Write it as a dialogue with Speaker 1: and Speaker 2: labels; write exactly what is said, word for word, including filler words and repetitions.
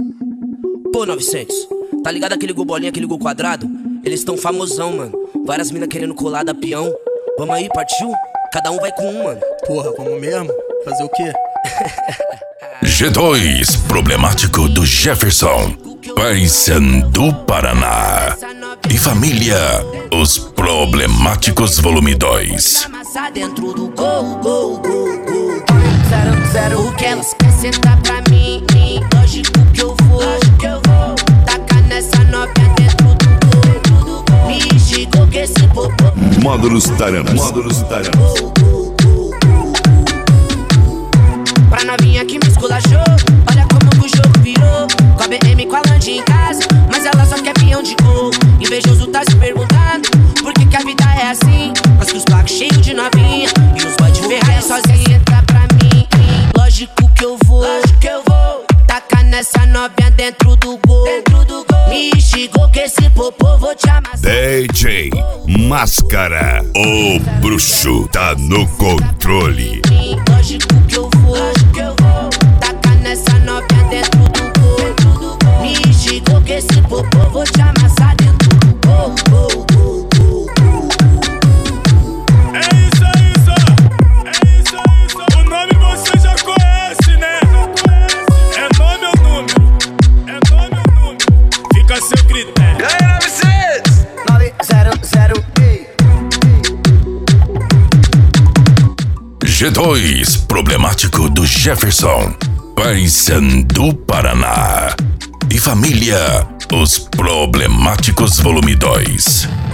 Speaker 1: Pô, novecentos, tá ligado aquele gol bolinha, aquele gol quadrado? Eles tão famosão, mano. Várias minas querendo colar da peão. Vamos aí, partiu? Cada um vai com um, mano.
Speaker 2: Porra, vamos mesmo? Fazer o quê?
Speaker 3: G dois, problemático do Jefferson, Paysandu Paraná. E família, os problemáticos volume dois.
Speaker 1: Dentro do gol, gol, gol, gol. Zero, zero. O que elas querem sentar pra mim? Lógico que eu vou, lógico que eu vou. Tacar nessa novinha dentro do gol. Me chegou que esse popô.
Speaker 3: Módulos Taranas. Módulos Taranas.
Speaker 1: Pra novinha que me esculachou, olha como que o jogo virou. Com a B M com a Land em casa, mas ela só quer peão de gol. Invejoso tá se perguntando por que que a vida é assim. Mas que os blocos cheios de novinha e os boy de Ferrari sozinha. Entra pra mim, lógico que eu vou, lógico que eu vou. Tacar nessa novinha dentro do gol, dentro do gol. Me chegou que esse popô vou te amassar.
Speaker 3: D J Máscara, o bruxo tá no controle.
Speaker 1: Lógico que eu vou, lógico que eu vou. Tacar nessa novinha dentro do gol, dentro do gol. Me chegou que esse popô vou te amassar dentro do gol, gol, gol, gol.
Speaker 4: É isso, é isso, é isso, é isso. O nome você já conhece, né? É nome ou número? É nome ou número? Fica a seu critério.
Speaker 5: E aí, novecentos?
Speaker 2: nove zero zero.
Speaker 3: G dois, problemático do Jefferson, Paysandu Paraná. E família, os problemáticos volume dois.